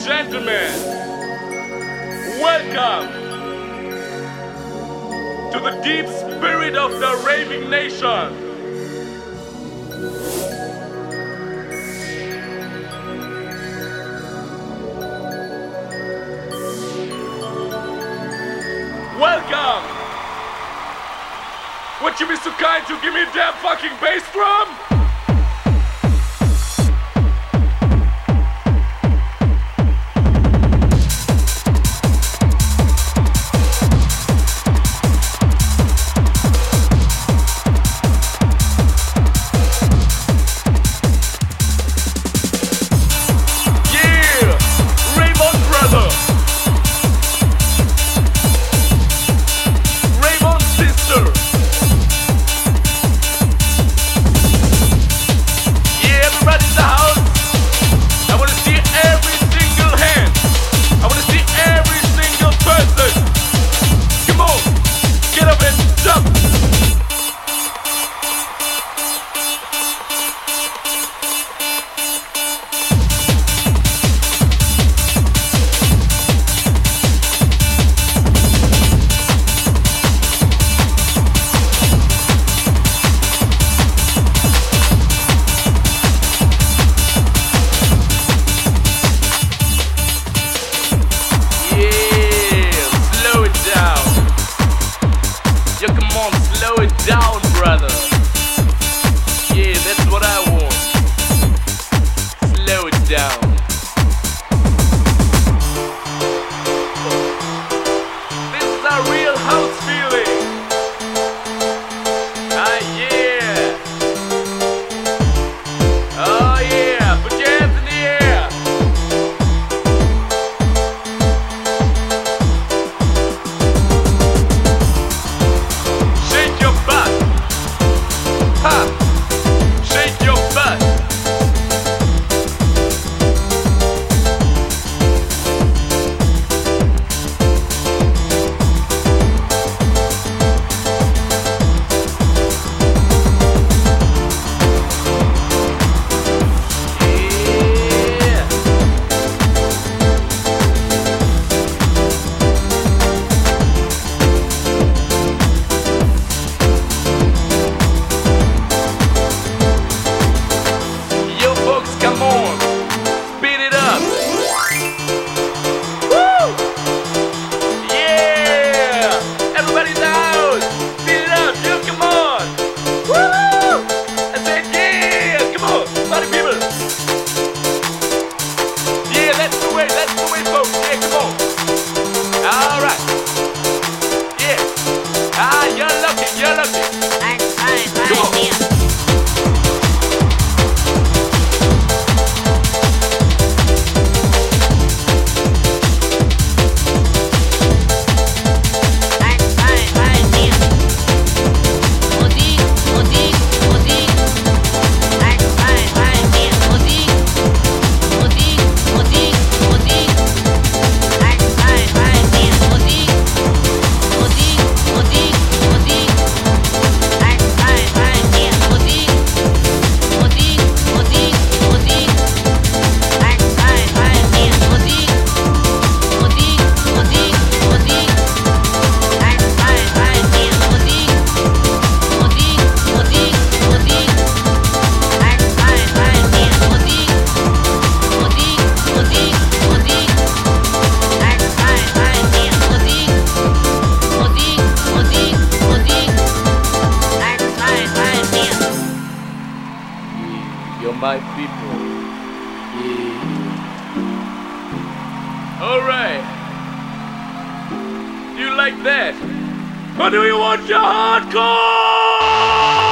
gentlemen, welcome to the deep spirit of the raving nation. Welcome! Would you be so kind to give me a damn fucking bass drum? My people. Yeah. Alright. Do you like that? Or do you want your hardcore?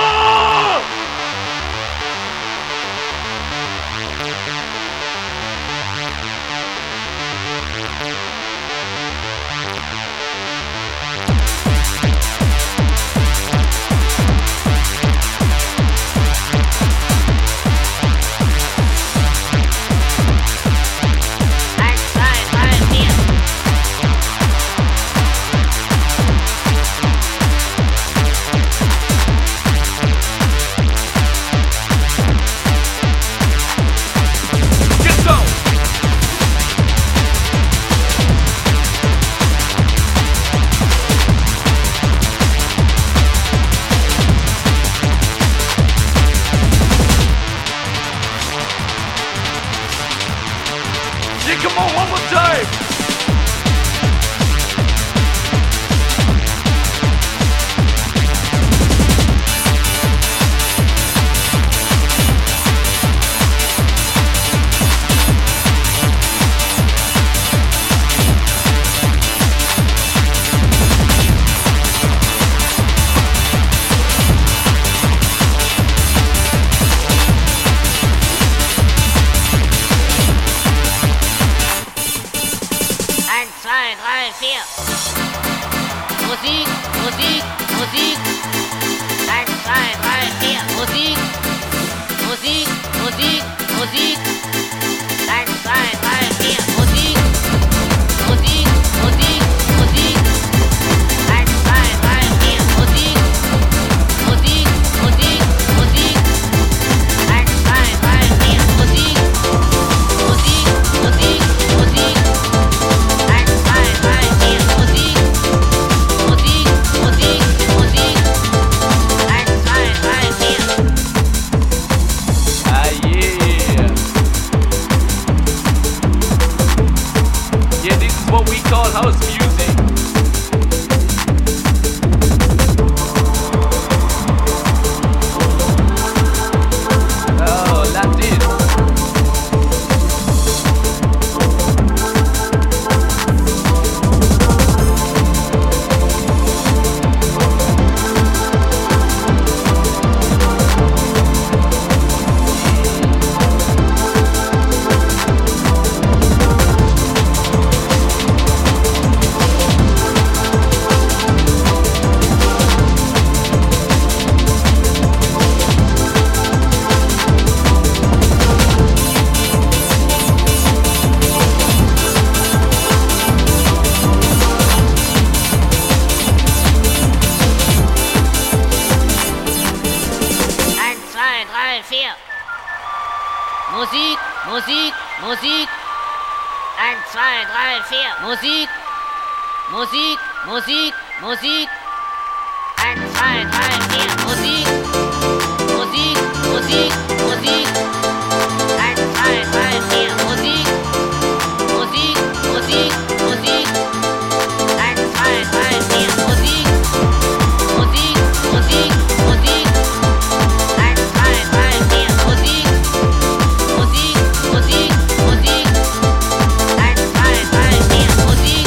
4. Musik, Musik, Musik. 1, 2, 3, 4. Musik, Musik, Musik, Musik. 1, 2, 3, 4. Musik, Musik, Musik, Musik. 1, 2, 3, 4. Musik, Musik, Musik, Musik. 1, 2, 3, 4. Musik, Musik, Musik, Musik. 1, 2, 3, 4. Musik, Musik, Musik, Musik. 1, 2, 3, 4. Musik.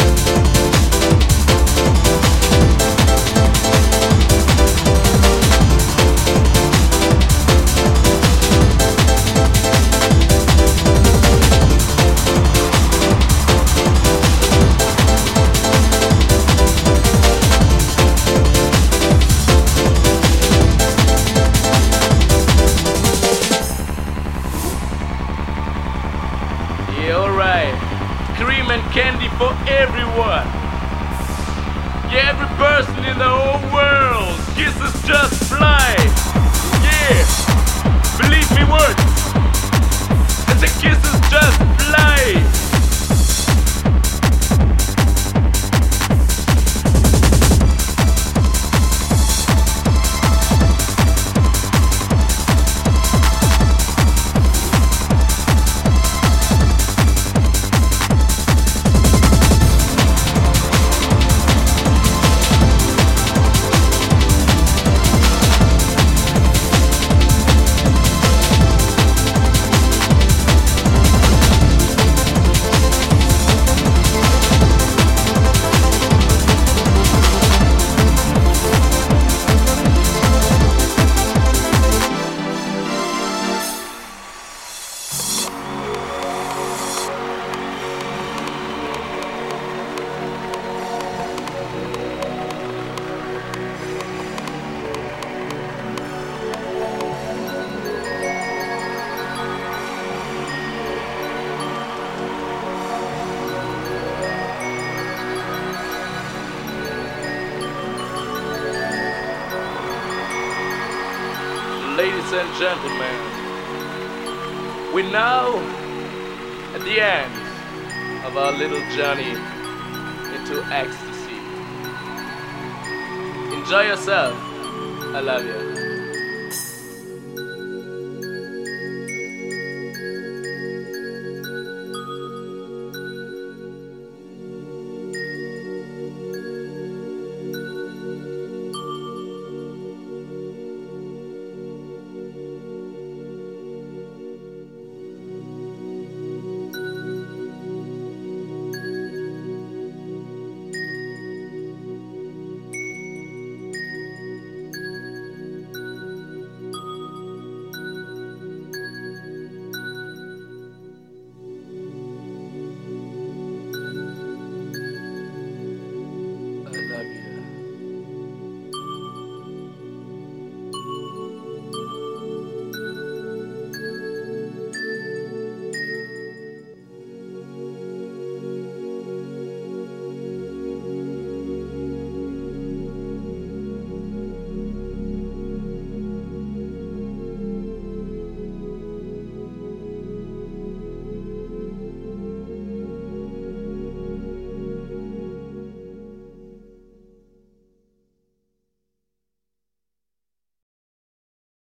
Yeah, alright. Cream and candy for everyone. Yeah, every person in the whole world. Kisses just fly. Yeah, believe me, words. And the kisses just fly. Ladies and gentlemen, we're now at the end of our little journey into ecstasy. Enjoy yourself. I love you.